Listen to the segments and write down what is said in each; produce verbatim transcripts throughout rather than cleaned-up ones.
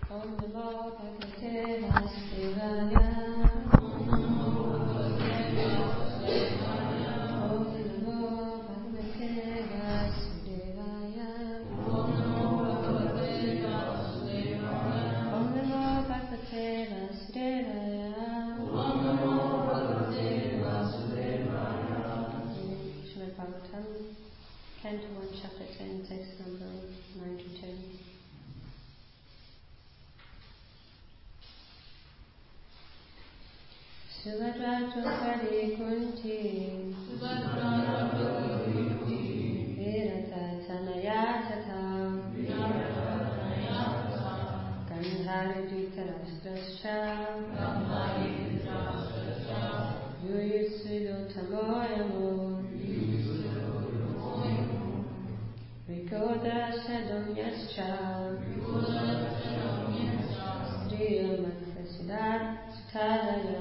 Om Namo Bhagavate Vasudevaya. Om Namo Bhagavate Vasudevaya. Om Namo Bhagavate Vasudevaya. Om Namo Bhagavate Vasudevaya. Om Namo Bhagavate Vasudevaya. Om Namo Bhagavate Vasudevaya. Srimad Bhagavatam, Canto one, Chapter ten, text number nine to ten. Subhadra Draupadi Kunti Subhadra Draupadi Kunti Virata Tanaya Tata Virata Tanaya Tata Gandhari Dhritarashtrascha Gandhari Dhritarashtrascha Yuyutsudo Tamoyamo Yuyutsudo Tamoyamo Rikoda Shadomyascha Rikoda Shadomyascha Striya Manfasidat Sutadaya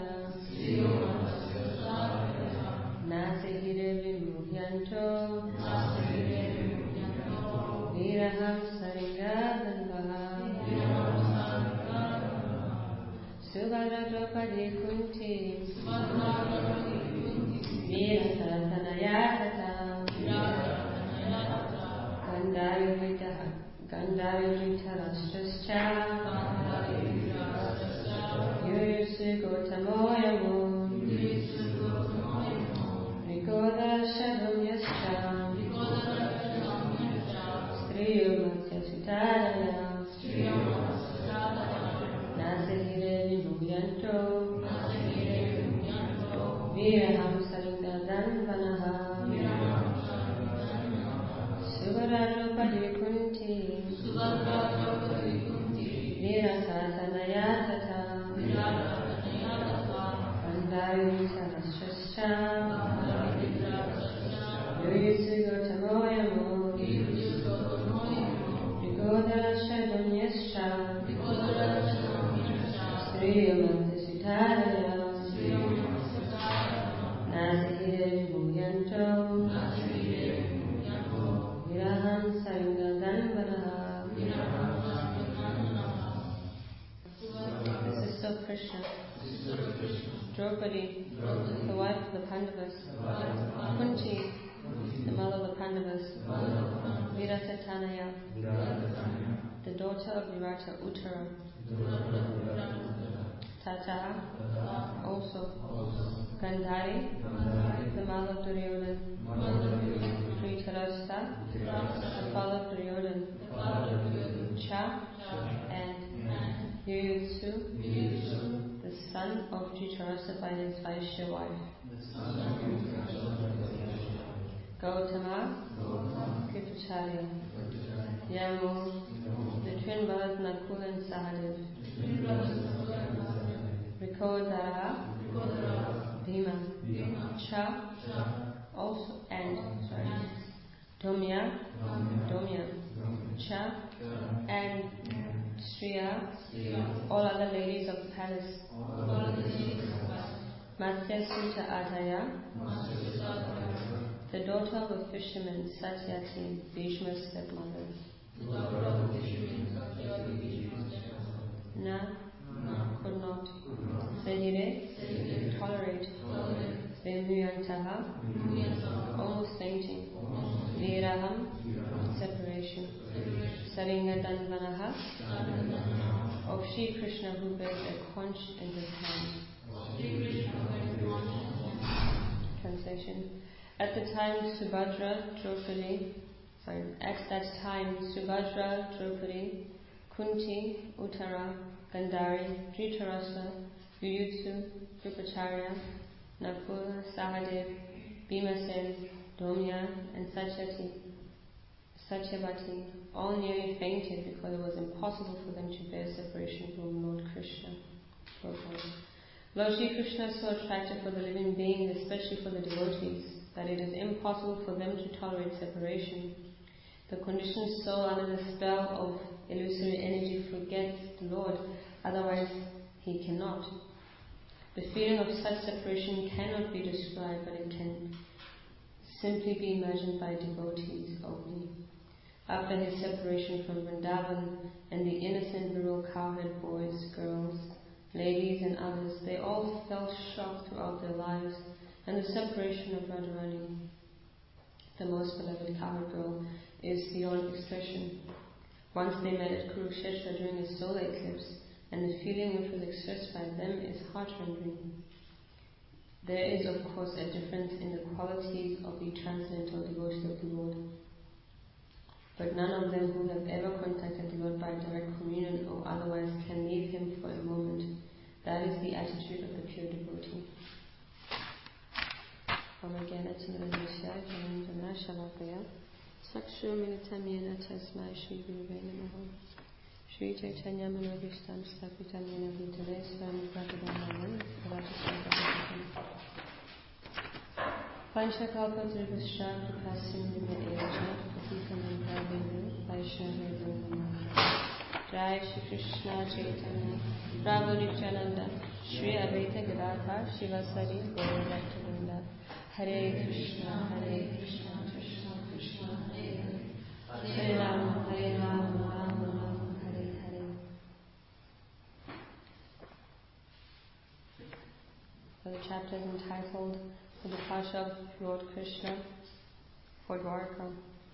Nasihire Vimuhyanto Nasihire Vimuhyanto Viraham Saringadanvaha Viraham Saringadanvaha Subhadra Draupadi Kunti Subhadra Draupadi Kunti Virata Tanaya Tata Virata Tanaya Tata Gandhari Dhritarashtrascha Gandhari Dhritarashtrascha Gandhari Dhritarashtrascha Yuyutsu Gotamoyamo Yuyutsu Gotamoyamo Rikoda Shadomyascha Rikoda Shadomyascha Striyo Matsya Sutadaya Striyo Matsya Sutadaya Nasihire Vimuhyanto Nasihire Vimuhyanto Viraham Saringadanvanaha Viraham Saringadanvanaha Subhadra Draupadi Kunti Subhadra Draupadi Kunti Virata Tanaya Tata Virata Tanaya Tata Gandhari Dhritarashtrascha Gandhari Dhritarashtrascha Yuyutsu Gotamoyamo Yuyutsu Gotamoyamo Rikoda Shadomyascha Rikoda Shadomyascha Striya Matsya Sutadaya Striya Matsya Sutadaya Nasihire Vimuhyanto Nasihire Vimuhyanto Viraham Saringadanvanaha Viraham Saringadanvanaha. This is so Krishna. Draupadi, the wife of the Pandavas. Kunti, the mother of the Pandavas. Virata Tanaya, the daughter of Virata Uttara. Tata, also. Gandhari, the mother of Duryodhana. Dhritarashtra, the father of Duryodhana. Cha, and Yuyutsu, the son of Dhritarashtra by his Vaishya wife. Gautama, Kripacharya. Yamu, the twin brothers Nakul and Sahadev. Rikodara, Bhima. Cha, also, and, sorry, Domya, Domya. Cha, and Striya, all other ladies of the palace. Matsya Suta Adaya, the daughter of a fisherman, Satyati, Bhishma's stepmother. Na, could not. Sahire, tolerate. Vimuhyantaha, almost fainting. Viraham, separation. Saringadanvanaha, of Shri Krishna who bears a conch in his hand. Translation. At the time Subhadra Draupadi, sorry, at that time Subhadra Draupadi, Kunti, Uttara, Gandhari, Dhritarashtra, Yuyutsu, Kripacharya, Nakul, Sahadev, Bhimasen, Domya, and Satyati, Satyavati, all nearly fainted because it was impossible for them to bear separation from Lord Krishna. Lord Shri Krishna is so attractive for the living beings, especially for the devotees, that it is impossible for them to tolerate separation. The conditioned soul under the spell of illusory energy forgets the Lord, otherwise he cannot. The feeling of such separation cannot be described, but it can simply be imagined by devotees only. After his separation from Vrindavan and the innocent little cowherd boys, girls, ladies and others, they all felt shock throughout their lives, and the separation of Radharani, the most beloved cowherd girl, is beyond expression. Once they met at Kurukshetra during the solar eclipse, and the feeling which was expressed by them is heart-rending. There is, of course, a difference in the qualities of the transcendental devotees of the Lord. But none of them who have ever contacted the Lord by direct communion or otherwise can leave him for a moment. That is the attitude of the pure devotee. Shri Chaitanya Manavishtam Stapitam Yena Bhutale Swami Bhagavatam Bhagavatam Panchakalpa Trivasya Kripasim Vina Evacha Patitanam Bhavindu Vaishnava Namaha Jai Shri Krishna Chaitanya Prabhu Nityananda Shri Advaita Gadadhar Shivasari Gaura Bhaktivinoda Hare Krishna Hare Krishna Krishna Krishna Hare Hare Hare Rama Hare Rama Rama Rama Hare Hare. So the chapter is entitled The Departure of Lord Krishna for Dwarka.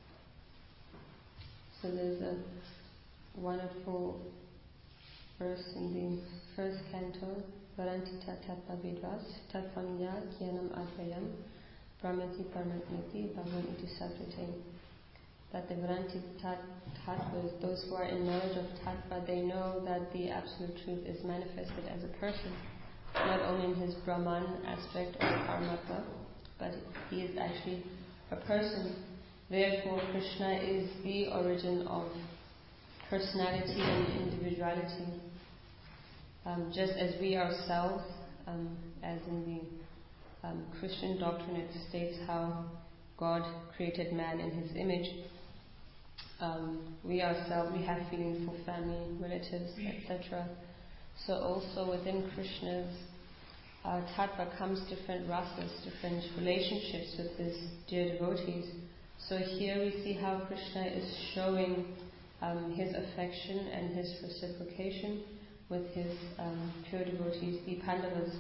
So there's a wonderful verse in the first canto, Varantita Tatva Vidvas, Tattvamya Gyanam Advayam, Brahmati Paramatmati Bhagavan Iti Sakrite. That the Varanti Tattvas, those who are in knowledge of Tattva, they know that the absolute truth is manifested as a person, not only in his Brahman aspect or Paramatma, but he is actually a person. Therefore, Krishna is the origin of personality and individuality. Um, just as we ourselves, um, as in the um, Christian doctrine, it states how God created man in his image. Um, we ourselves, we have feelings for family, relatives, et cetera. So also within Krishna's uh, tattva comes different rasas, different relationships with his dear devotees. So here we see how Krishna is showing um, his affection and his reciprocation with his um, pure devotees, the Pandavas.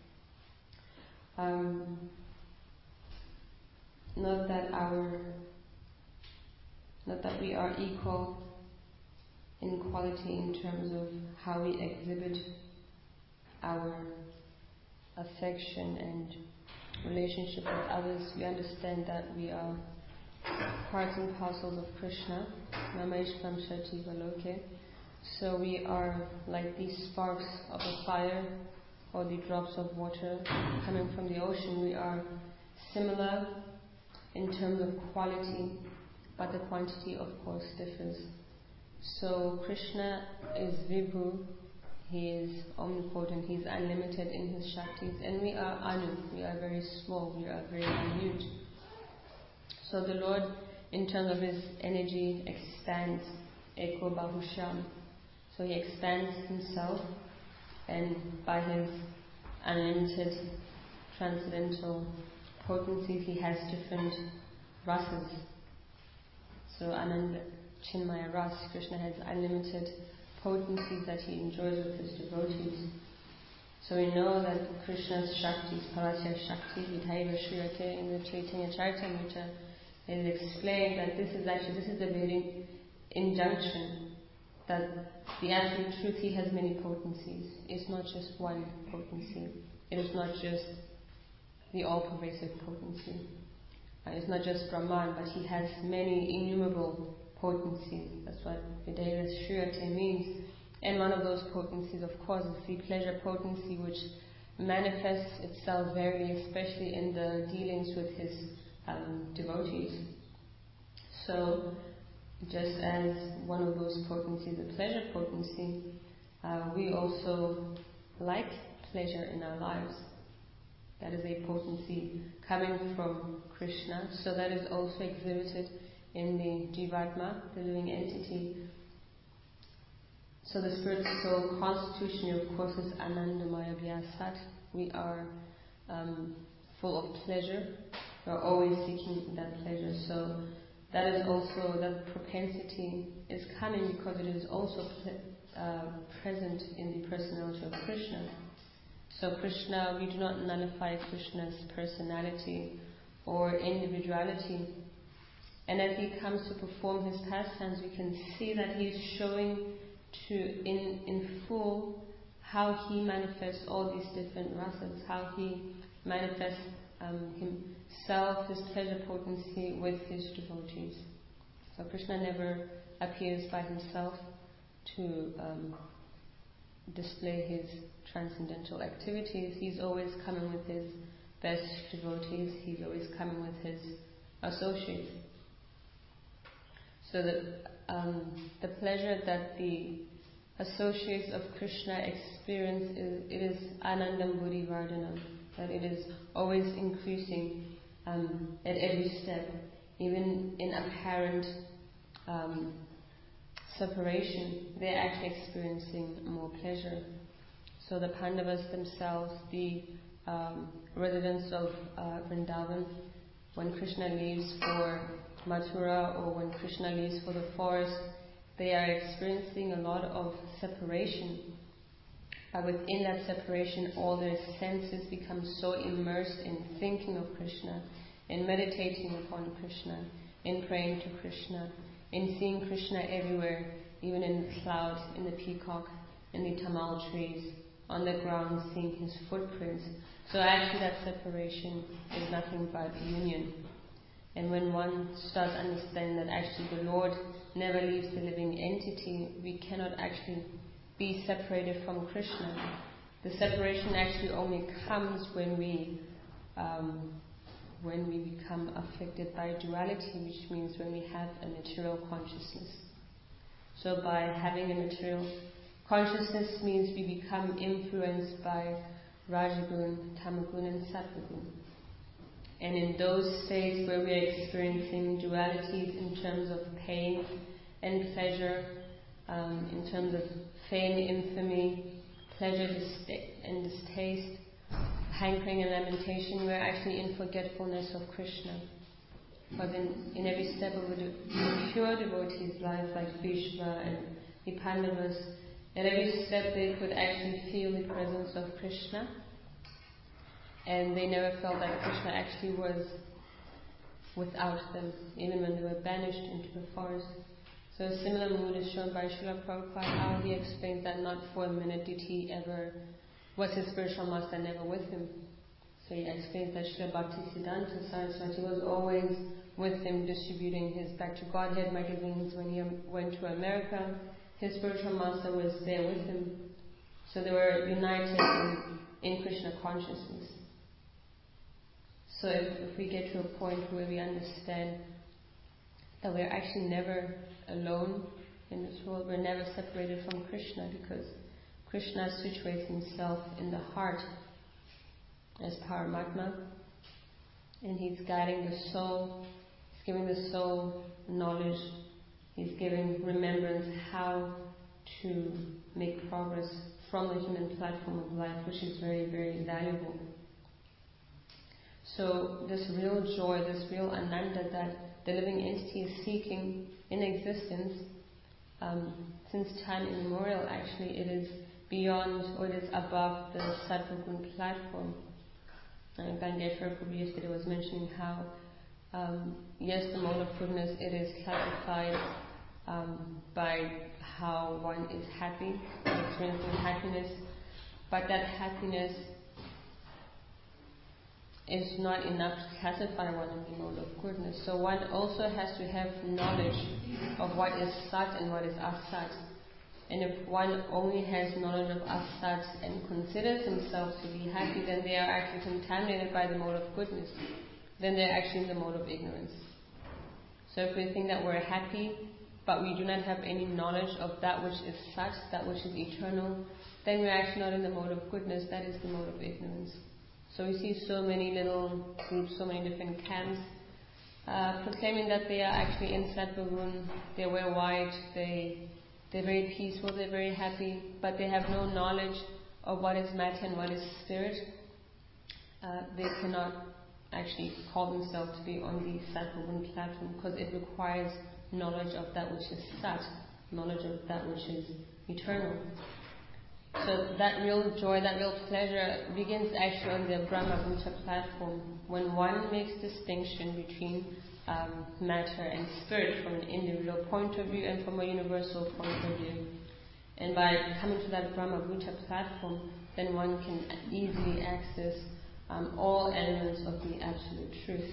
Um, not that our, not that we are equal in quality in terms of how we exhibit our affection and relationship with others. We understand that we are parts and parcels of Krishna. Namaishkam Shati Valoke. So we are like these sparks of a fire or the drops of water coming from the ocean. We are similar in terms of quality, but the quantity of course differs. So Krishna is Vibhu, he is omnipotent, he is unlimited in his Shaktis, and we are Anu, we are very small, we are very minute. So the Lord, in terms of his energy, expands Eko Bahusham. So he expands himself, and by his unlimited transcendental potencies, he has different rasas. So Ananda Chinmaya Ras, Krishna has unlimited potencies that he enjoys with his devotees. So we know that Krishna's Shaktis, Parasya Shakti, Vidhaiva Shriyate, in the Chaitanya Charitamrita, it is explained that this is actually, this is the very injunction that the absolute truth, he has many potencies. It's not just one potency. It is not just the all-pervasive potency. Uh, it's not just Brahman, but he has many innumerable potencies. That's what Vidhaiva Shriyate means. And one of those potencies, of course, is the pleasure potency, which manifests itself very, especially in the dealings with his um, devotees. So, just as one of those potencies, the pleasure potency, uh, we also like pleasure in our lives. That is a potency coming from Krishna. So that is also exhibited in the Jivatma, the living entity. So the spirit soul constitution, of course, is Anandamaya Vyasat. We are um, full of pleasure. We are always seeking that pleasure. So that is also, that propensity is coming because it is also uh, present in the personality of Krishna. So Krishna, we do not nullify Krishna's personality or individuality. And as he comes to perform his pastimes, we can see that he is showing to in, in full how he manifests all these different rasas, how he manifests um, himself, his pleasure potency with his devotees. So Krishna never appears by himself to um, display his transcendental activities. He's always coming with his best devotees. He's always coming with his associates. So that um, the pleasure that the associates of Krishna experience is it is Anandam Buddhi Vardhanam, that it is always increasing um, at every step, even in apparent um, separation, they're actually experiencing more pleasure. So the Pandavas themselves, the um, residents of uh, Vrindavan, when Krishna leaves for Mathura or when Krishna leaves for the forest, they are experiencing a lot of separation. But within that separation, all their senses become so immersed in thinking of Krishna, in meditating upon Krishna, in praying to Krishna, in seeing Krishna everywhere, even in the cloud, in the peacock, in the tamal trees, on the ground, seeing his footprints. So actually that separation is nothing but union. And when one starts understanding that actually the Lord never leaves the living entity, we cannot actually be separated from Krishna. The separation actually only comes when we um, when we become afflicted by duality, which means when we have a material consciousness. So by having a material consciousness means we become influenced by Rajagun, Tamagun and Sattvagun. And in those states where we are experiencing dualities in terms of pain and pleasure, um, in terms of fame, infamy, pleasure and distaste, hankering and lamentation, we are actually in forgetfulness of Krishna. Because in, in every step of a pure devotee's life, like Bhishma and the Pandavas, at every step they could actually feel the presence of Krishna. And they never felt that Krishna actually was without them, even when they were banished into the forest. So a similar mood is shown by Srila Prabhupada, how he explains that not for a minute did he ever, was his spiritual master never with him. So he explains that Srila Bhaktisiddhanta Saraswati was always with him distributing his Back to Godhead magazines. When he went to America, his spiritual master was there with him. So they were united in, in Krishna consciousness. So if, if we get to a point where we understand that we're actually never alone in this world, we're never separated from Krishna, because Krishna situates himself in the heart as Paramatma, and he's guiding the soul, he's giving the soul knowledge, he's giving remembrance how to make progress from the human platform of life, which is very, very valuable. So this real joy, this real ananda that the living entity is seeking in existence, um, since time immemorial, actually it is beyond, or it is above the Sattvagun platform. And Gandeshwara Prabhu yesterday was mentioning how, um, yes, the mode of goodness, it is classified um, by how one is happy, experiencing happiness, but that happiness is not enough to classify one in the mode of goodness. So one also has to have knowledge of what is Sat and what is Asat. And if one only has knowledge of Asat and considers himself to be happy, then they are actually contaminated by the mode of goodness. Then they're actually in the mode of ignorance. So if we think that we're happy, but we do not have any knowledge of that which is Sat, that which is eternal, then we're actually not in the mode of goodness. That is the mode of ignorance. So we see so many little groups, so many different camps, uh, proclaiming that they are actually in Sattvagun, they wear white, they, they're very peaceful, they're very happy, but they have no knowledge of what is matter and what is spirit. Uh, they cannot actually call themselves to be on the Sat-Bhuvan platform, because it requires knowledge of that which is Sat, knowledge of that which is eternal. So that real joy, that real pleasure begins actually on the Brahma-Bhuta platform, when one makes distinction between um, matter and spirit from an individual point of view and from a universal point of view. And by coming to that Brahma-Bhuta platform, then one can easily access um, all elements of the absolute truth.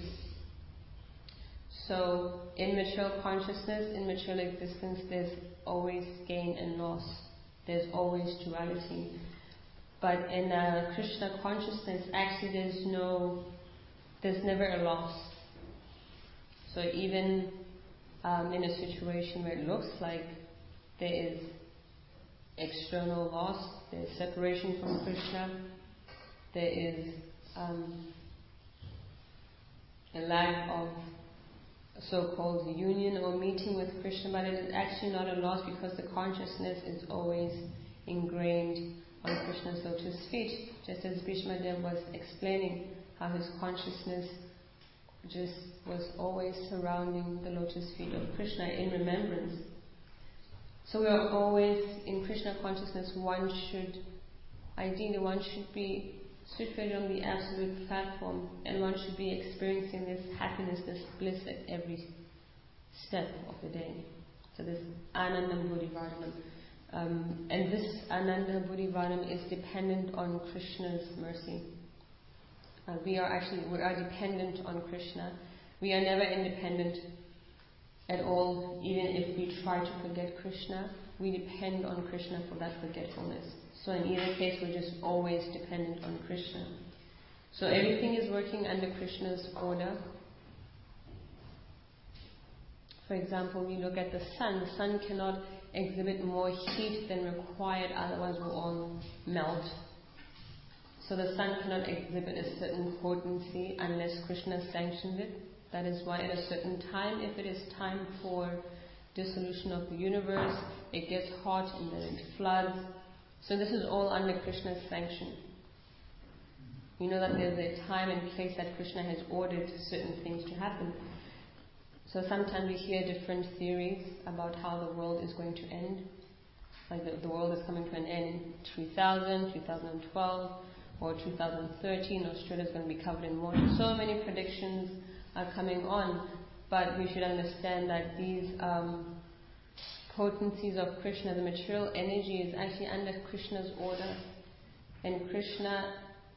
So in material consciousness, in material existence, there's always gain and loss. There's always duality. But in uh, Krishna consciousness, actually there's no, there's never a loss. So even um, in a situation where it looks like there is external loss, there's separation from Krishna, there is um, a lack of so-called union or meeting with Krishna, but it is actually not a loss, because the consciousness is always ingrained on Krishna's lotus feet, just as Bhishma Dev was explaining how his consciousness just was always surrounding the lotus feet of Krishna in remembrance. So we are always in Krishna consciousness. One should, ideally, one should be situated on the absolute platform, and one should be experiencing this happiness, this bliss at every step of the day. So this Ananda Buddhivardhanam. Um, and this Ananda Buddhivardhanam is dependent on Krishna's mercy. Uh, we are actually, we are dependent on Krishna. We are never independent at all. Even if we try to forget Krishna, we depend on Krishna for that forgetfulness. So in either case, we're just always dependent on Krishna. So everything is working under Krishna's order. For example, we look at the sun. The sun cannot exhibit more heat than required, otherwise we'll all melt. So the sun cannot exhibit a certain potency unless Krishna sanctions it. That is why at a certain time, if it is time for dissolution of the universe, it gets hot and then it floods. So this is all under Krishna's sanction. You know that there's a time and place that Krishna has ordered certain things to happen. So sometimes we hear different theories about how the world is going to end. Like the, the world is coming to an end in three thousand, two thousand twelve, or two thousand thirteen. Australia is going to be covered in water. So many predictions are coming on. But we should understand that these um, potencies of Krishna, the material energy, is actually under Krishna's order. And Krishna,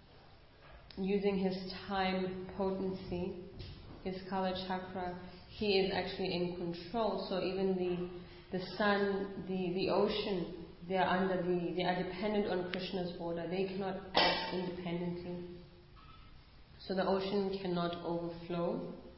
using his time potency, his Kala Chakra, he is actually in control. So even the the sun, the, the ocean, they are under the they are dependent on Krishna's order. They cannot act independently. So the ocean cannot overflow.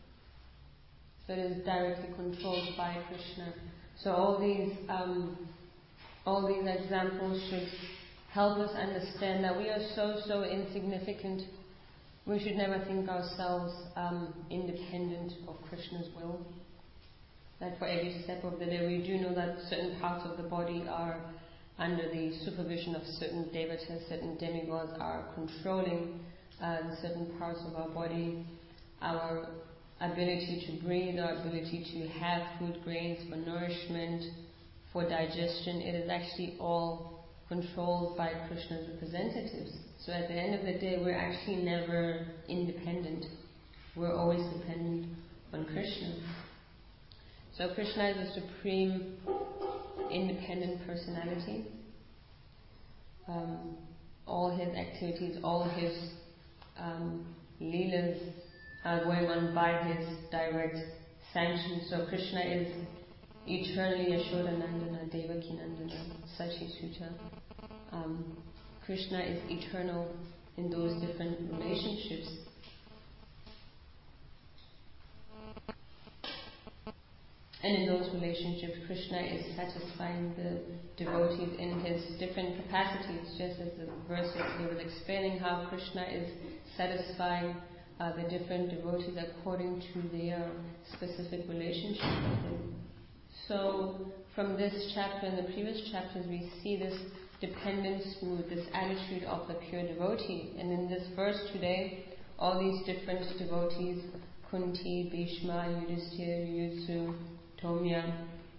So it is directly controlled by Krishna. So all these um, all these examples should help us understand that we are so so insignificant. We should never think ourselves um, independent of Krishna's will. That for every step of the day, we do know that certain parts of the body are under the supervision of certain devatas, certain demigods are controlling uh, certain parts of our body. Our ability to breathe, our ability to have food grains for nourishment, for digestion, it is actually all controlled by Krishna's representatives. So at the end of the day, we're actually never independent. We're always dependent on Krishna. So Krishna is the supreme independent personality. Um, all his activities, all his um, leelas are going on by his direct sanction. So Krishna is eternally Yashodanandana, Devakinandana, Sachisuta. Um, Krishna is eternal in those different relationships. And in those relationships, Krishna is satisfying the devotees in his different capacities, just as the verse we was explaining how Krishna is satisfying uh, the different devotees according to their specific relationship with him. So from this chapter and the previous chapters, we see this dependence mood, this attitude of the pure devotee. And in this verse today, all these different devotees, Kunti, Bhishma, Yudhisthira, Yudzu, Tomya,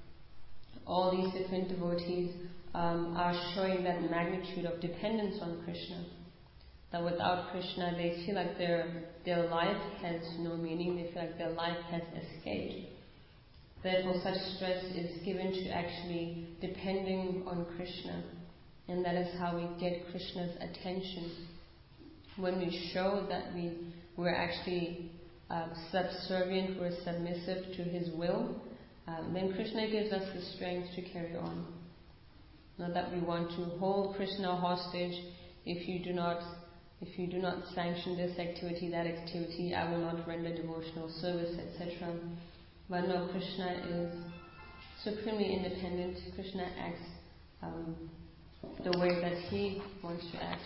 all these different devotees um, are showing that magnitude of dependence on Krishna. That without Krishna, they feel like their their life has no meaning. They feel like their life has escaped. Therefore, such stress is given to actually depending on Krishna, and that is how we get Krishna's attention. When we show that we we're actually uh, subservient, we're submissive to His will, um, then Krishna gives us the strength to carry on. Not that we want to hold Krishna hostage. If you do not, if you do not sanction this activity, that activity, I will not render devotional service, et cetera. But no, Krishna is supremely independent. Krishna acts um, the way that He wants to act.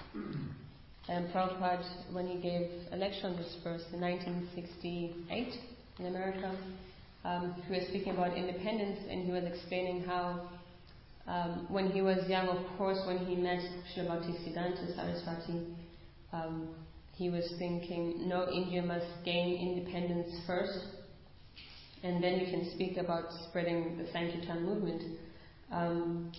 And Prabhupada, when he gave a lecture on this verse in nineteen sixty-eight in America, um, he was speaking about independence, and he was explaining how um, when he was young, of course, when he met Srila Bhaktisiddhanta Saraswati, um, he was thinking, no, India must gain independence first, and then you can speak about spreading the Sankirtan movement. Um,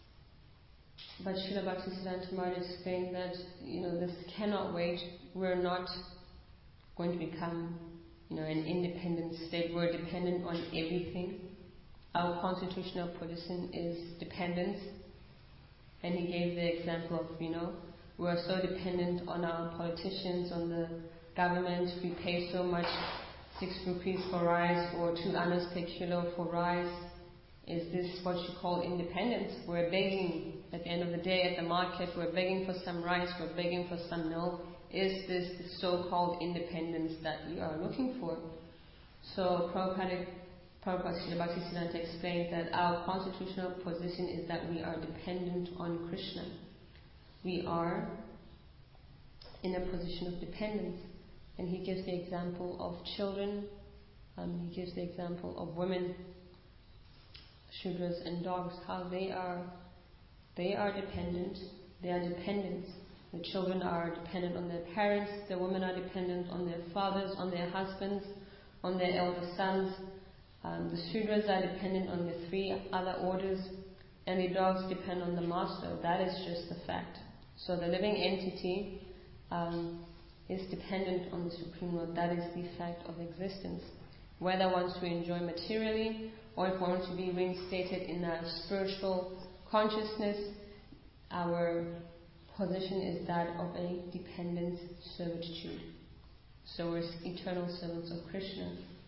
but Srila Bhaktisiddhanta Maharaj explained that, you know, this cannot wait. We're not going to become, you know, an independent state. We're dependent on everything. Our constitutional position is dependence. And he gave the example of, you know, we're so dependent on our politicians, on the government. We pay so much, six rupees for rice or two annas per kilo for rice. Is this what you call independence? We're begging at the end of the day at the market, we're begging for some rice, we're begging for some milk. Is this the so-called independence that you are looking for? So Prabhupada, Prabhupada Srila Bhaktisiddhanta explained that our constitutional position is that we are dependent on Krishna. We are in a position of dependence. And he gives the example of children, um, he gives the example of women, Shudras and dogs, how they are they are dependent, they are dependent. The children are dependent on their parents, the women are dependent on their fathers, on their husbands, on their elder sons. Um, the Shudras are dependent on the three other orders, and the dogs depend on the master. That is just the fact. So the living entity um, is dependent on the Supreme Lord. That is the fact of existence. Whether one wants to enjoy materially, or if one wants to be reinstated in a spiritual consciousness, our position is that of a dependent servitude. So we're eternal servants of Krishna.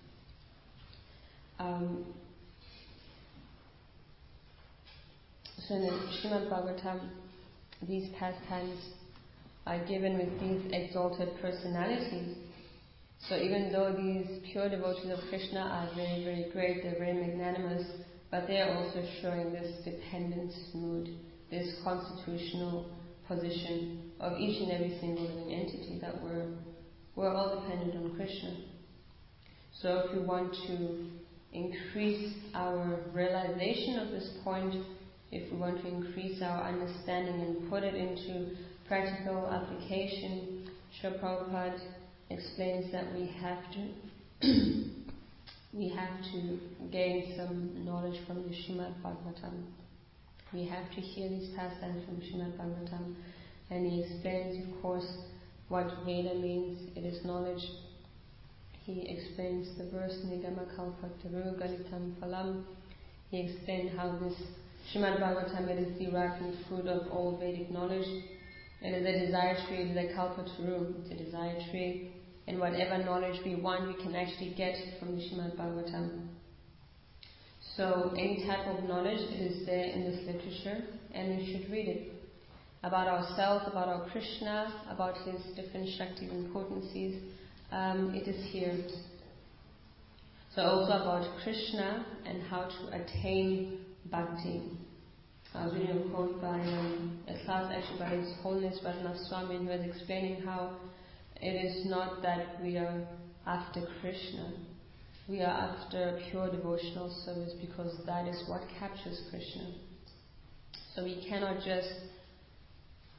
Um, so in the Srimad Bhagavatam, these pastimes are given with these exalted personalities. So even though these pure devotees of Krishna are very, very great, they're very magnanimous, but they are also showing this dependence mood, this constitutional position of each and every single living entity, that we're, we're all dependent on Krishna. So if we want to increase our realization of this point, if we want to increase our understanding and put it into practical application, Srila Prabhupada explains that we have to we have to gain some knowledge from the Srimad Bhagavatam. We have to hear these pastimes from Srimad Bhagavatam, and he explains, of course, what Veda means. It is knowledge. He explains the verse Nigama Kalpataru Galitam Phalam. He explained how this Srimad Bhagavatam, it is the ripened fruit of all Vedic knowledge. It is a desire tree, it is a Kalpataru, it's a desire tree. And whatever knowledge we want, we can actually get from the Srimad Bhagavatam. So any type of knowledge, it is there in this literature, and we should read it. About ourselves, about our Krishna, about his different Shaktis and potencies, um, it is here. So also about Krishna and how to attain bhakti. I was reading a quote by um, a class actually by His Holiness Rajanath Swami, who was explaining how it is not that we are after Krishna. We are after pure devotional service, because that is what captures Krishna. So we cannot just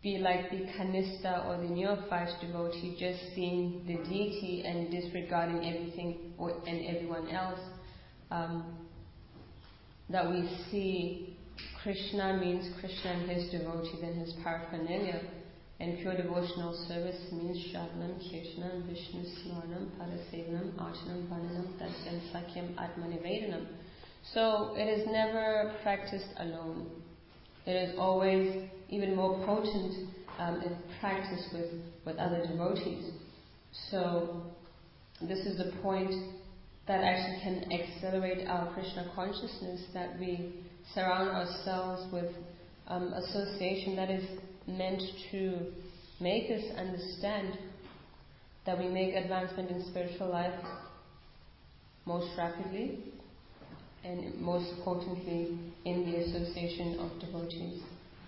be like the Kanistha or the neophyte devotee, just seeing the deity and disregarding everything or, and everyone else. Um, that we see Krishna means Krishna and his devotees and his paraphernalia. And pure devotional service means Shravanam, Kirtanam, Vishnu Smarnam, Parasevanam, Archanam, Vananam, Dasyam, Sakyam, Atmanivedanam. So it is never practiced alone. It is always even more potent um, if practiced with, with other devotees. So this is the point that actually can accelerate our Krishna consciousness, that we surround ourselves with um, association that is meant to make us understand that we make advancement in spiritual life most rapidly and most potently in the association of devotees.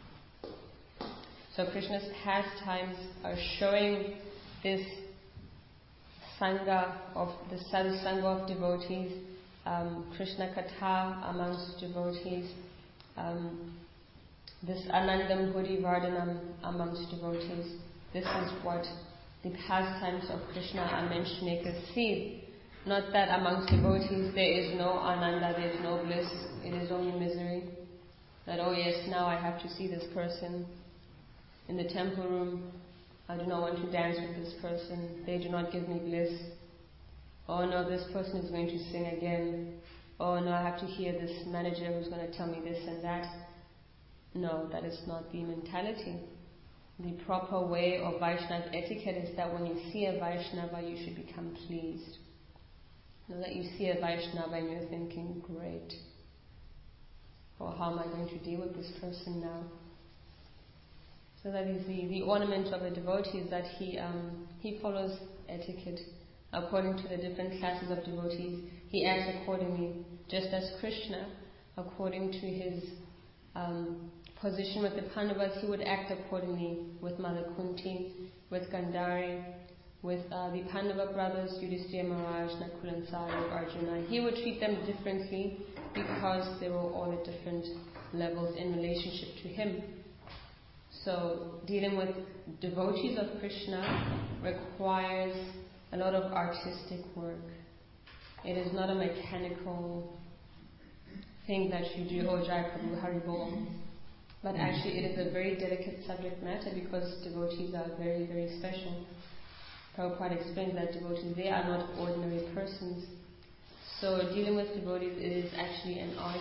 So Krishna's pastimes are showing this Sangha of the sadhu Sangha of devotees, um, Krishna Katha amongst devotees, um, this Anandam Budi Vardhanam amongst devotees. This is what the pastimes of Krishna are meant to make us see. Not that amongst devotees there is no Ananda, there is no bliss, it is only misery. That, oh yes, now I have to see this person in the temple room. I do not want to dance with this person. They do not give me bliss. Oh no, this person is going to sing again. Oh no, I have to hear this manager who's going to tell me this and that. No, that is not the mentality. The proper way of Vaishnava etiquette is that when you see a Vaishnava, you should become pleased. Not that you see a Vaishnava and you're thinking, great. Or how am I going to deal with this person now? So that is the, the ornament of a devotee, is that he um, he follows etiquette according to the different classes of devotees. He acts accordingly, just as Krishna, according to his um, position with the Pandavas, he would act accordingly with Mother Kunti, with Gandhari, with uh, the Pandava brothers, Yudhishthira Maharaj, Nakul and Sahadev, Arjuna. He would treat them differently because they were all at different levels in relationship to him. So dealing with devotees of Krishna requires a lot of artistic work. It is not a mechanical thing that you do, oh Jai Prabhu, Hari Bol. But actually it is a very delicate subject matter because devotees are very, very special. Prabhupada explains that devotees, they are not ordinary persons. So dealing with devotees is actually an art.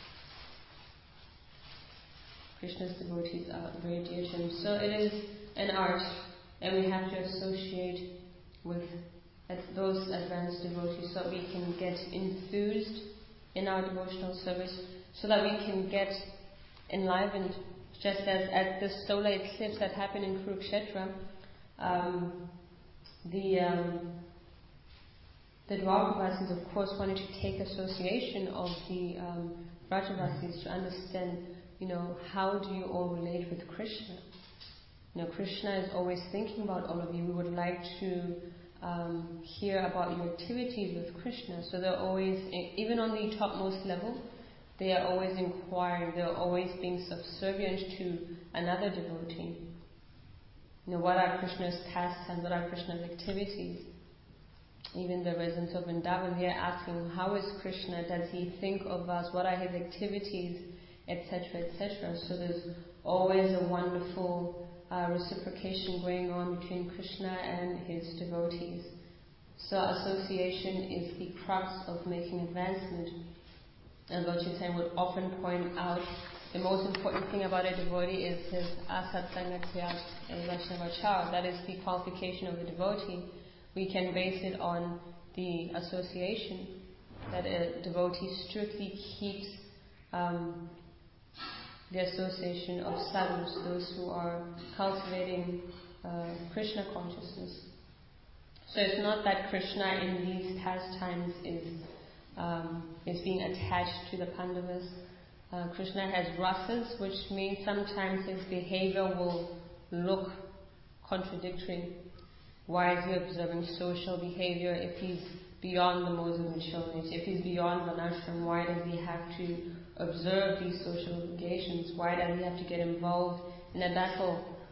Krishna's devotees are very dear to him. So it is an art, and we have to associate with those advanced devotees so that we can get enthused in our devotional service, so that we can get enlivened. Just as at the solar eclipse that happened in Kurukshetra, um, the um, the Dwarkavasis, of course, wanted to take association of the um, Vrajavasis to understand, you know, how do you all relate with Krishna? You know, Krishna is always thinking about all of you. We would like to um, hear about your activities with Krishna. So they're always, even on the topmost level, they are always inquiring. They're always being subservient to another devotee. You know, what are Krishna's pastimes? What are Krishna's activities? Even the residents of Vrindavan, they are asking, how is Krishna? Does he think of us? What are his activities? Etc, et cetera. So there's always a wonderful uh, reciprocation going on between Krishna and his devotees. So association is the crux of making advancement. And Lord Chaitanya would often point out the most important thing about a devotee is his asatsangatya vaishnavachar. That is the qualification of a devotee. We can base it on the association, that a devotee strictly keeps um, the association of sadhus, those who are cultivating uh, Krishna consciousness. So it's not that Krishna in these pastimes is um, is being attached to the Pandavas. Uh, Krishna has rasas, which means sometimes his behavior will look contradictory. Why is he observing social behavior if he's beyond the modes of maturity? If he's beyond Varnashram, why does he have to observe these social obligations? Why does he have to get involved in a battle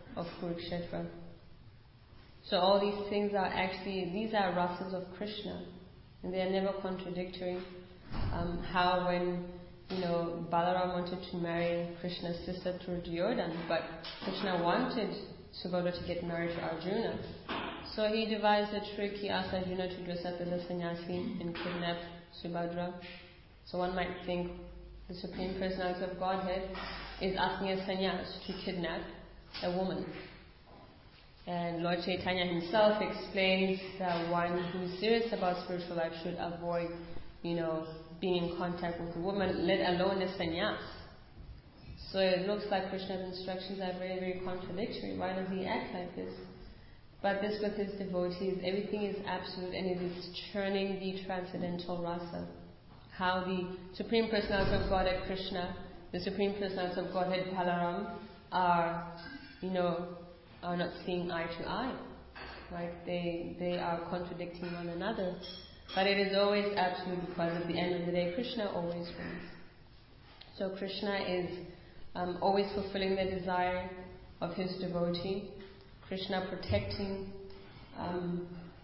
of Kurukshetra. So all these things are actually, these are rasas of Krishna, and they are never contradictory. Um, how when, you know, Balaram wanted to marry Krishna's sister through Duryodhana, but Krishna wanted Subhadra to get married to Arjuna. So he devised a trick. He asked Arjuna to dress up as a sannyasi and kidnap Subhadra. So one might think the Supreme Personality of Godhead is asking a sannyas to kidnap a woman. And Lord Chaitanya himself explains that one who is serious about spiritual life should avoid, you know, being in contact with a woman, let alone a sannyas. So it looks like Krishna's instructions are very, very contradictory. Why does he act like this? But this with his devotees, everything is absolute and it is churning the transcendental rasa. How the Supreme Personality of Godhead Krishna, the Supreme Personality of Godhead Balaram are, you know, are not seeing eye to eye. Right? They they are contradicting one another. But it is always absolute, because at the end of the day, Krishna always wins. So Krishna is um, always fulfilling the desire of his devotee. Krishna protecting um,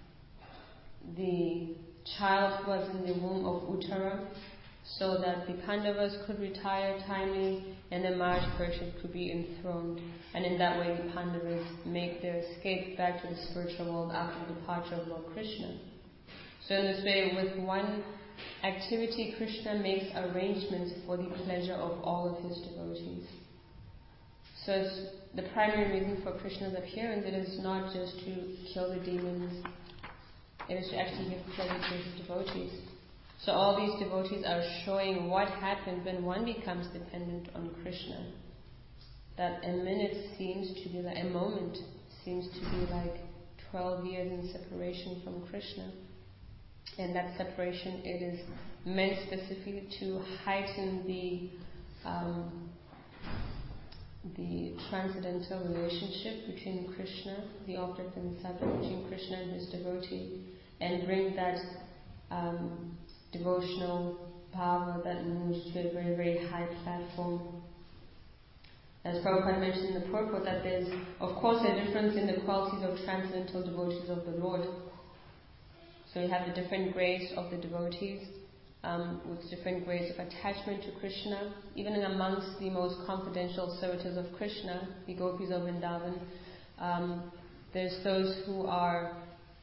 the child who was in the womb of Uttara, so that the Pandavas could retire timely and the Maharaj Parikshit could be enthroned. And in that way the Pandavas make their escape back to the spiritual world after the departure of Lord Krishna. So in this way, with one activity, Krishna makes arrangements for the pleasure of all of his devotees. So it's the primary reason for Krishna's appearance, it is not just to kill the demons, it is to actually give pleasure to his devotees. So all these devotees are showing what happens when one becomes dependent on Krishna. That a minute seems to be like, a moment seems to be like twelve years in separation from Krishna. And that separation, it is meant specifically to heighten the um, the transcendental relationship between Krishna, the object and the subject, between Krishna and his devotee, and bring that um, devotional bhava that moves to a very, very high platform. As Prabhupada mentioned in the purport, that there's, of course, a difference in the qualities of transcendental devotees of the Lord. So you have the different grades of the devotees, um, with different grades of attachment to Krishna. Even amongst the most confidential servitors of Krishna, the gopis of Vrindavan, um, there's those who are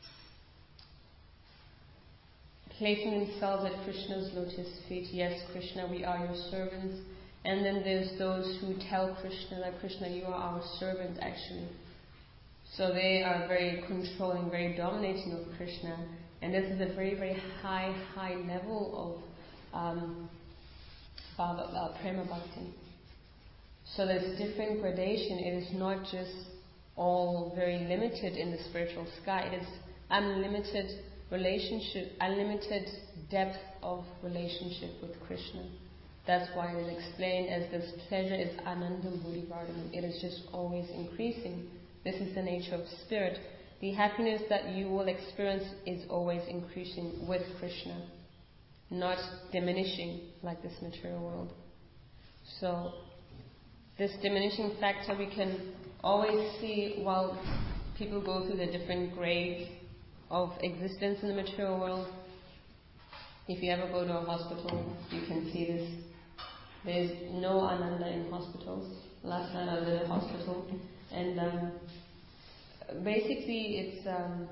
placing themselves at Krishna's lotus feet. Yes, Krishna, we are your servants. And then there's those who tell Krishna that, Krishna, you are our servant actually. So they are very controlling, very dominating of Krishna. And this is a very, very high, high level of um, bhava, uh, prema bhakti. So there's different gradation. It is not just all very limited in the spiritual sky. It is unlimited relationship, unlimited depth of relationship with Krishna. That's why it is explained as this pleasure is anandam buddhivardhanam. It is just always increasing. This is the nature of spirit. The happiness that you will experience is always increasing with Krishna, not diminishing like this material world. So this diminishing factor we can always see while people go through the different grades of existence in the material world. If you ever go to a hospital, you can see this. There's no ananda in hospitals. Last night I was at a hospital, and um, basically it's, um,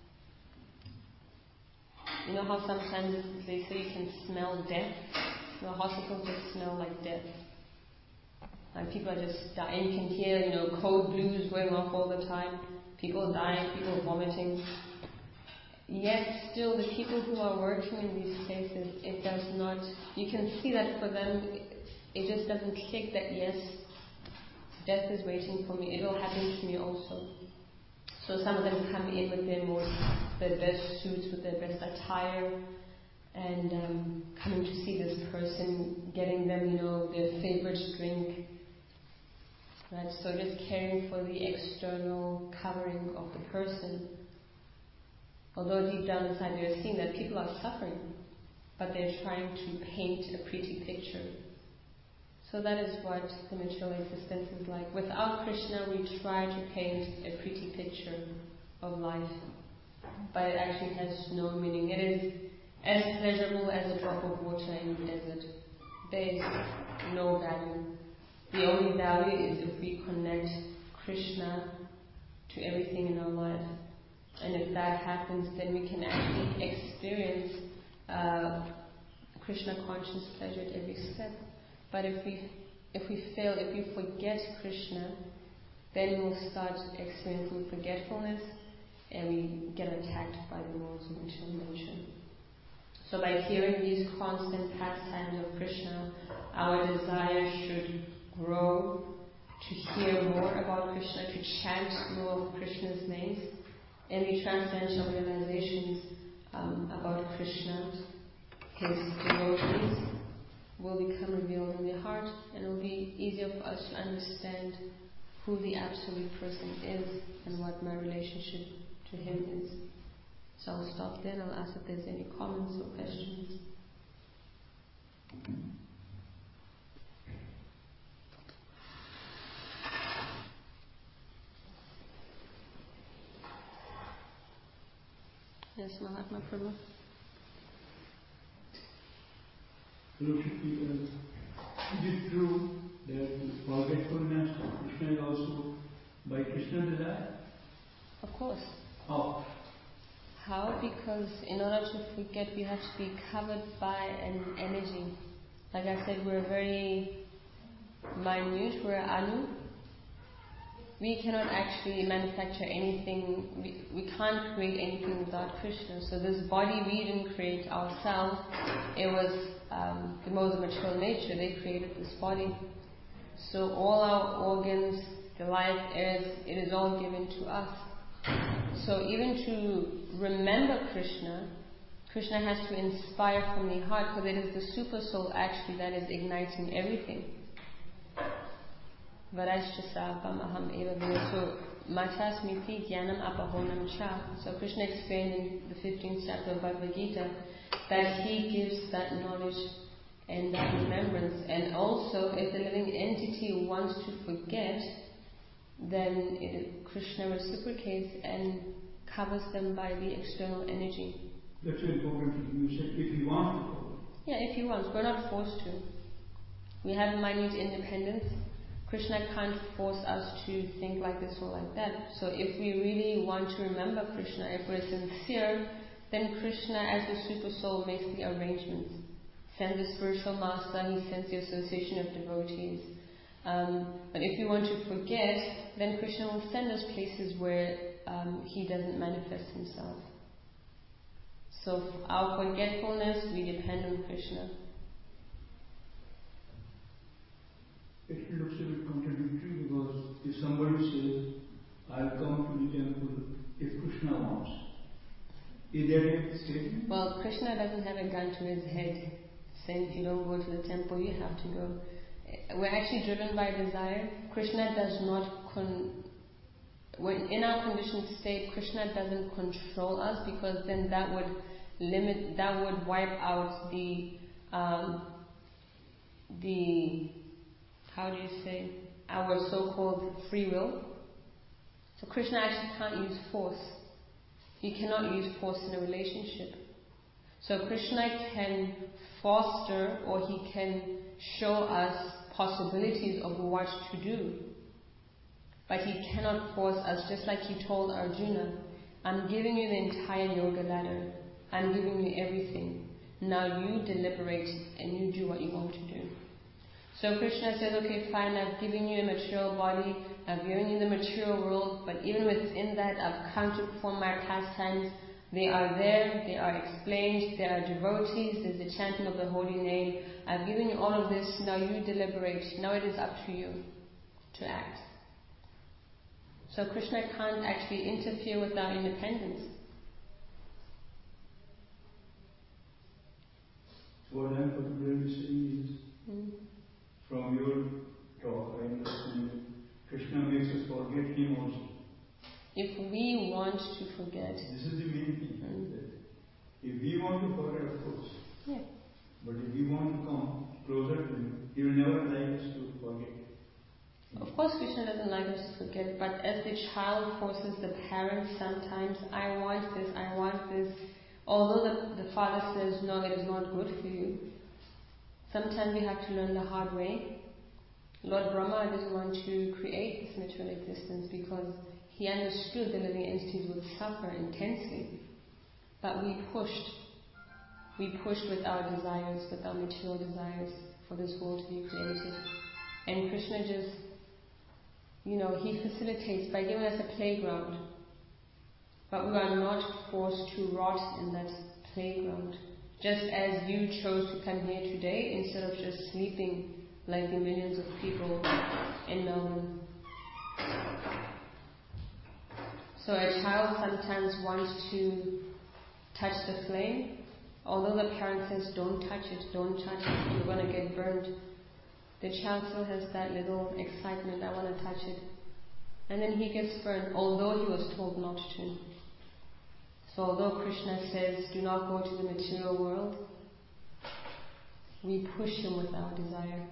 you know how sometimes they say you can smell death? The hospitals just smell like death. And people are just dying. You can hear, you know, code blues going off all the time. People dying, people vomiting. Yet still the people who are working in these places, it does not, you can see that for them, it just doesn't click that yes, death is waiting for me, it will happen to me also. So some of them come in with their most, their best suits, with their best attire, and um, coming to see this person, getting them, you know, their favorite drink. Right? So just caring for the external covering of the person. Although deep down inside they're seeing that people are suffering, but they're trying to paint a pretty picture. So that is what the material existence is like. Without Krishna, we try to paint a pretty picture of life, but it actually has no meaning. It is as pleasurable as a drop of water in the desert. There is no value. The only value is if we connect Krishna to everything in our life. And if that happens, then we can actually experience uh, Krishna conscious pleasure at every step. But if we if we fail, if we forget Krishna, then we'll start experiencing forgetfulness and we get attacked by the laws of material nature. So by hearing these constant pastimes of Krishna, our desire should grow to hear more about Krishna, to chant more of Krishna's names, and the transcendental realizations um, about Krishna, his devotees, will become revealed in the heart, and it will be easier for us to understand who the absolute person is and what my relationship to him is. So I'll stop there and I'll ask if there's any comments or questions. Yes, Mahatma Prabhu. Is it true that forgetfulness of Krishna is also by Krishna's desire? Of course. How? How? Because in order to forget, we have to be covered by an energy. Like I said, we're very minute, we're anu. We cannot actually manufacture anything, we, we can't create anything without Krishna. So this body we didn't create ourselves, it was um, the modes of material nature, they created this body. So all our organs, the life, it is, it is all given to us. So even to remember Krishna, Krishna has to inspire from the heart, because it is the super soul actually that is igniting everything. Varashchasapamaham eva vyoso machasmiti jnanam apahonam cha. So Krishna explained in the fifteenth chapter of Bhagavad Gita that he gives that knowledge and that remembrance. And also, if the living entity wants to forget, then it, Krishna reciprocates and covers them by the external energy. That's important. You said if you want to follow. Yeah, if you want. We're not forced to. We have minute independence. Krishna can't force us to think like this or like that. So if we really want to remember Krishna, if we're sincere, then Krishna as the super soul makes the arrangements. Sends a spiritual master, he sends the association of devotees. Um, but if we want to forget, then Krishna will send us places where um, he doesn't manifest himself. So for our forgetfulness, we depend on Krishna. It looks a bit contradictory, because if somebody says, I'll come to the temple if Krishna wants, is that a statement? Well, Krishna doesn't have a gun to his head saying if you don't go to the temple, you have to go. We're actually driven by desire. Krishna does not con- when in our conditioned state, Krishna doesn't control us, because then that would limit, that would wipe out the um, the how do you say our so-called free will. So Krishna actually can't use force. He cannot use force in a relationship. So Krishna can foster, or he can show us possibilities of what to do. But he cannot force us, just like he told Arjuna, I'm giving you the entire yoga ladder. I'm giving you everything. Now you deliberate and you do what you want to do. So Krishna says, okay, fine, I've given you a material body, I've given you the material world, but even within that, I've come to perform my pastimes. They are there, they are explained, there are devotees, there's the chanting of the holy name. I've given you all of this, now you deliberate. Now it is up to you to act. So Krishna can't actually interfere with our independence. What I'm particularly saying is, mm. from your talk, I understand Krishna makes us forget him also. If we want to forget. This is the main thing. Mm. That if we want to forget, of course. Yeah. But if we want to come, closer to him, he will never like us to forget. Of course, Krishna doesn't like us to forget, but as the child forces the parents sometimes, I want this, I want this, although the, the father says, no, it is not good for you, sometimes we have to learn the hard way. Lord Brahma didn't want to create this material existence because he understood the living entities would suffer intensely. But we pushed. We pushed with our desires, with our material desires, for this world to be created. And Krishna just, you know, he facilitates by giving us a playground. But we are not forced to rot in that playground. Just as you chose to come here today instead of just sleeping like the millions of people in Melbourne. So a child sometimes wants to touch the flame, although the parent says, don't touch it, don't touch it, you're going to get burned. The child still has that little excitement, I want to touch it. And then he gets burned, although he was told not to. So although Krishna says, do not go to the material world, we push him with our desire.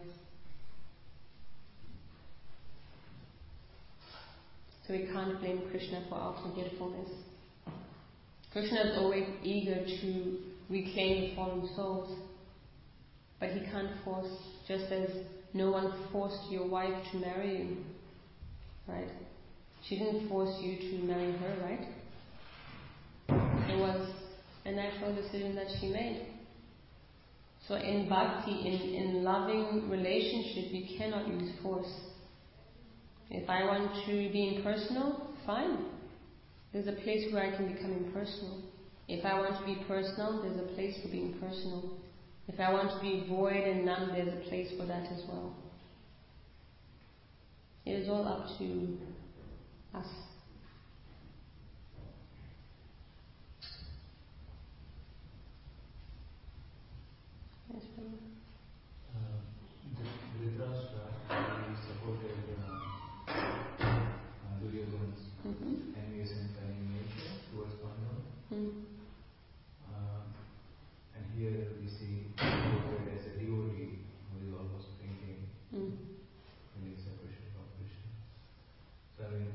So we can't blame Krishna for our forgetfulness. Krishna is always eager to reclaim the fallen souls, but he can't force, just as no one forced your wife to marry you, right? She didn't force you to marry her, right? It was a natural decision that she made. So in bhakti, in, in loving relationship, you cannot use force. If I want to be impersonal, fine. There's a place where I can become impersonal. If I want to be personal, there's a place for being personal. If I want to be void and numb, there's a place for that as well. It is all up to us. Yes, brother. Dhritarashtra, he supported uh, Duryodhana's Mm-hmm. envious and cunning nature towards Pandava. Mm. Uh, and here we see portrayed as a devotee who is almost thinking Mm. in his separation from Krishna. So I mean,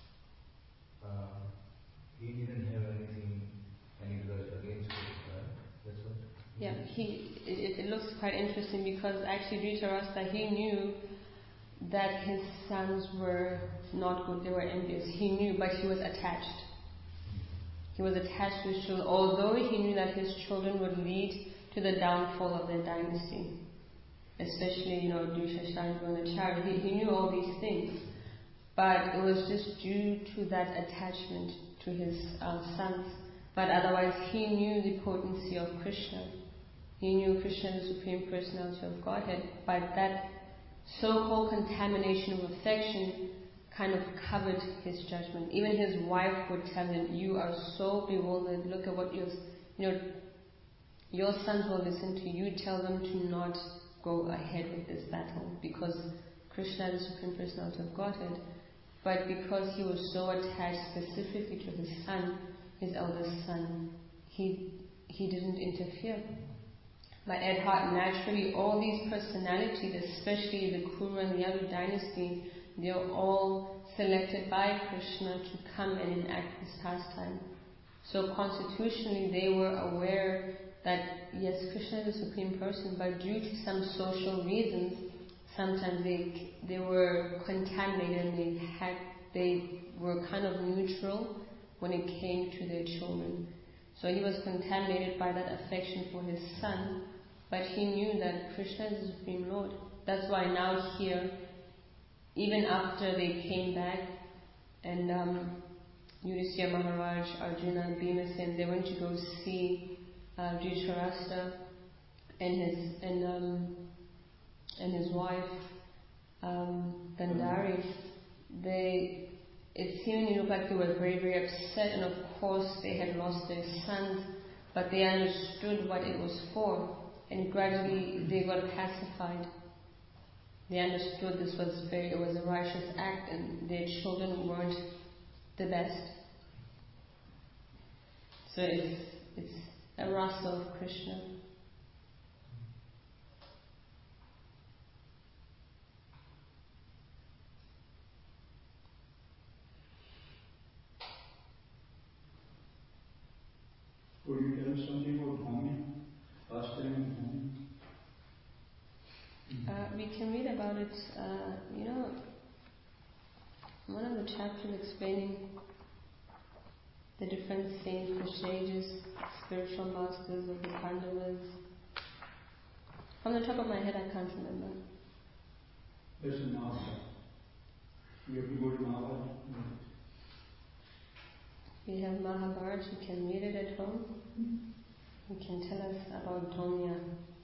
uh, he didn't have anything, any grudge against Krishna. That's what. Yeah, he. It, it looks quite interesting because actually Dhritarashtra, he knew that his sons were not good, they were envious. He knew, but he was attached. He was attached to his children, although he knew that his children would lead to the downfall of their dynasty. Especially, you know, Dushyasthana and the child. He, he knew all these things. But it was just due to that attachment to his uh, sons. But otherwise, he knew the potency of Krishna. He knew Krishna, the Supreme Personality of Godhead. But that so-called contamination of affection kind of covered his judgment. Even his wife would tell him, you are so bewildered, look at what your, you know, your sons will listen to you, tell them to not go ahead with this battle because Krishna is the Supreme Personality of Godhead. But because he was so attached specifically to his son, his eldest son, he he didn't interfere. But at heart, naturally, all these personalities, especially the Kuru and the Yadu dynasty, they are all selected by Krishna to come and enact this pastime. So constitutionally, they were aware that, yes, Krishna is the Supreme Person, but due to some social reasons, sometimes they they were contaminated and they had they were kind of neutral when it came to their children. So he was contaminated by that affection for his son, but he knew that Krishna is the Supreme Lord. That's why now here, even after they came back, and um, Yudhishthira Maharaj, Arjuna, Bhimasen, they went to go see uh, Dhritarashtra and his and um, and his wife um, Gandhari. They it seemingly looked like they were very very upset, and of course they had lost their sons, but they understood what it was for, and gradually they got pacified. They understood this was very, it was a righteous act and their children weren't the best. So it's, it's a rasa of Krishna. it, uh, you know, one of the chapters explaining the different saints, the sages, spiritual masters of the Pandavas. From the top of my head, I can't remember. There's a master. We have to go to Mahabharata. We have Mahabharata, you can read it at home. You can tell us about Dhonya.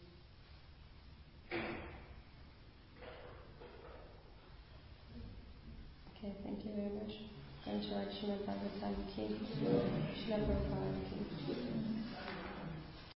Okay, thank you very much. Thank you, Srimad Bhagavatam ki, Srila Prabhupada ki.